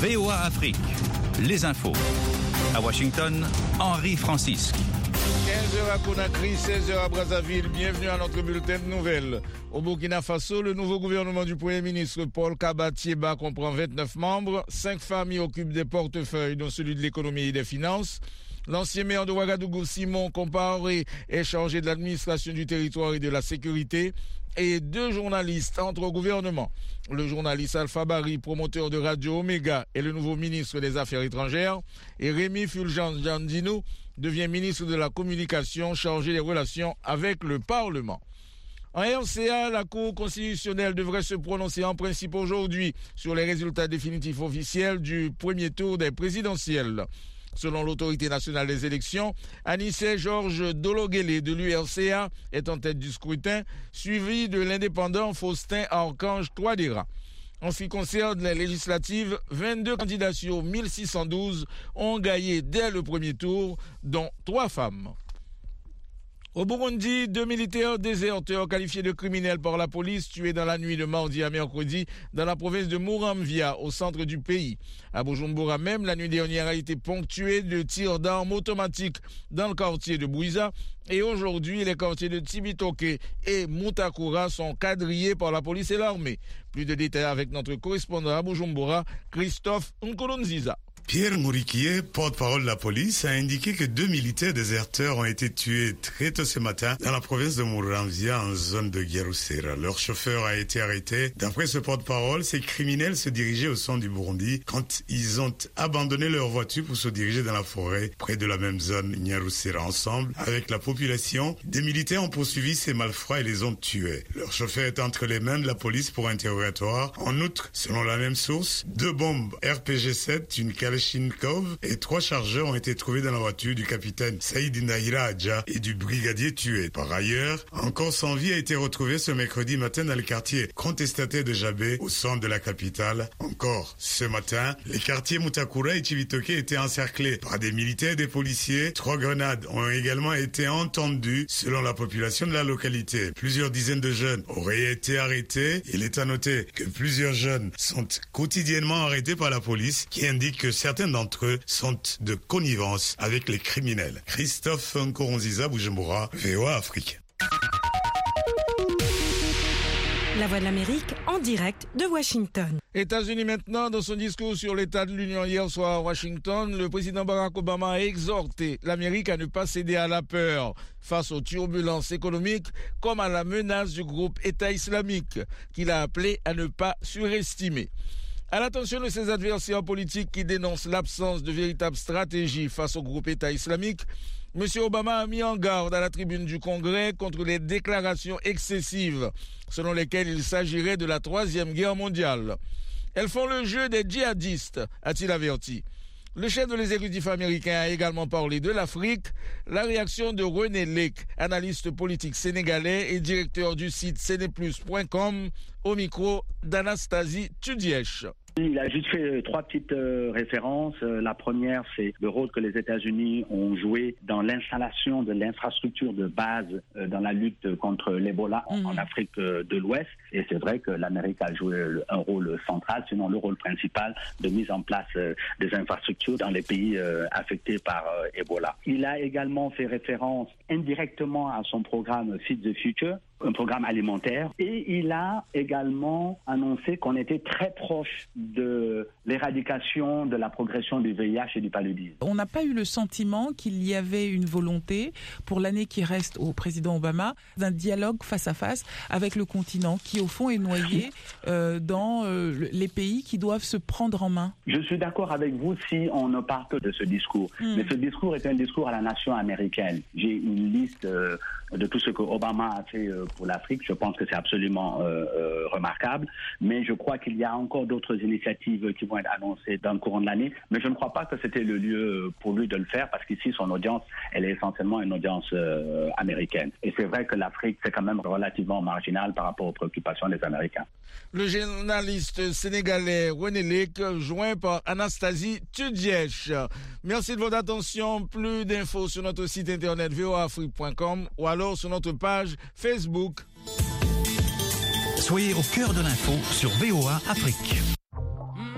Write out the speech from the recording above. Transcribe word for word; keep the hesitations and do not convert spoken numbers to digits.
V O A Afrique, les infos. À Washington, Henri Francisque. quinze heures à Conakry, seize heures à Brazzaville. Bienvenue à notre bulletin de nouvelles. Au Burkina Faso, le nouveau gouvernement du Premier ministre Paul Kaba Thiéba comprend vingt-neuf membres. Cinq familles occupent des portefeuilles, dont celui de l'économie et des finances. L'ancien maire de Ouagadougou, Simon Compaoré, est chargé de l'administration du territoire et de la sécurité. Et deux journalistes entrent au gouvernement. Le journaliste Alpha Bari, promoteur de Radio Omega, est le nouveau ministre des Affaires étrangères. Et Rémi Fulgence Jandino devient ministre de la Communication, chargé des relations avec le Parlement. En R C A, la Cour constitutionnelle devrait se prononcer en principe aujourd'hui sur les résultats définitifs officiels du premier tour des présidentielles. Selon l'autorité nationale des élections, Anissé Georges Dologuélé de l'U R C A est en tête du scrutin, suivi de l'indépendant Faustin Archange Touadéra. En ce qui concerne les législatives, vingt-deux candidats sur mille six cent douze ont gagné dès le premier tour, dont trois femmes. Au Burundi, deux militaires déserteurs qualifiés de criminels par la police tués dans la nuit de mardi à mercredi dans la province de Muramvya, au centre du pays. À Bujumbura même, la nuit dernière a été ponctuée de tirs d'armes automatiques dans le quartier de Bouiza. Et aujourd'hui, les quartiers de Tibitoke et Mutakura sont quadrillés par la police et l'armée. Plus de détails avec notre correspondant à Bujumbura, Christophe Nkolonziza. Pierre Mouriquier, porte-parole de la police, a indiqué que deux militaires déserteurs ont été tués très tôt ce matin dans la province de Muramvya, en zone de Gerusera. Leur chauffeur a été arrêté. D'après ce porte-parole, ces criminels se dirigeaient au centre du Burundi quand ils ont abandonné leur voiture pour se diriger dans la forêt près de la même zone, Gerusera. Ensemble, avec la population, des militaires ont poursuivi ces malfrats et les ont tués. Leur chauffeur est entre les mains de la police pour interrogatoire. En outre, selon la même source, deux bombes R P G sept, une Kalachnikov et trois chargeurs ont été trouvés dans la voiture du capitaine Saïd Nahira Adja et du brigadier tué. Par ailleurs, un corps sans vie a été retrouvé ce mercredi matin dans le quartier contestataire de Jabé, au centre de la capitale. Encore ce matin, les quartiers Mutakura et Chibitoke étaient encerclés par des militaires et des policiers. Trois grenades ont également été entendues selon la population de la localité. Plusieurs dizaines de jeunes auraient été arrêtés. Il est à noter que plusieurs jeunes sont quotidiennement arrêtés par la police, qui indique que certains d'entre eux sont de connivence avec les criminels. Christophe Nkoronziza, Bujumbura, V O A Afrique. La Voix de l'Amérique en direct de Washington. États-Unis maintenant, dans son discours sur l'état de l'Union hier soir à Washington, le président Barack Obama a exhorté l'Amérique à ne pas céder à la peur face aux turbulences économiques comme à la menace du groupe État islamique, qu'il a appelé à ne pas surestimer. À l'attention de ses adversaires politiques qui dénoncent l'absence de véritable stratégie face au groupe État islamique, M. Obama a mis en garde à la tribune du Congrès contre les déclarations excessives selon lesquelles il s'agirait de la Troisième Guerre mondiale. Elles font le jeu des djihadistes, a-t-il averti. Le chef de l'exécutif américain a également parlé de l'Afrique. La réaction de René Lec, analyste politique sénégalais et directeur du site sénéplus point com, au micro d'Anastasie Tudièche. Il a juste fait trois petites euh, références. Euh, la première, c'est le rôle que les États-Unis ont joué dans l'installation de l'infrastructure de base euh, dans la lutte contre l'Ebola en, mmh. en Afrique euh, de l'Ouest. Et c'est vrai que l'Amérique a joué un rôle central, sinon le rôle principal de mise en place euh, des infrastructures dans les pays euh, affectés par euh, Ebola. Il a également fait référence indirectement à son programme Feed the Future, un programme alimentaire, et il a également annoncé qu'on était très proche de l'éradication de la progression du V I H et du paludisme. On n'a pas eu le sentiment qu'il y avait une volonté, pour l'année qui reste au président Obama, d'un dialogue face à face avec le continent qui, au fond, est noyé euh, dans euh, les pays qui doivent se prendre en main. Je suis d'accord avec vous si on ne parle que de ce discours. Mmh. Mais ce discours est un discours à la nation américaine. J'ai une liste euh, de tout ce que Obama a fait euh, pour l'Afrique. Je pense que c'est absolument euh, euh, remarquable. Mais je crois qu'il y a encore d'autres initiatives qui vont être annoncées dans le courant de l'année. Mais je ne crois pas que c'était le lieu pour lui de le faire parce qu'ici, son audience, elle est essentiellement une audience euh, américaine. Et c'est vrai que l'Afrique, c'est quand même relativement marginal par rapport aux préoccupations des Américains. Le journaliste sénégalais René Lec, joint par Anastasie Tudièche. Merci de votre attention. Plus d'infos sur notre site internet v o a afrique point com ou alors sur notre page Facebook. Soyez au cœur de l'info sur V O A Afrique.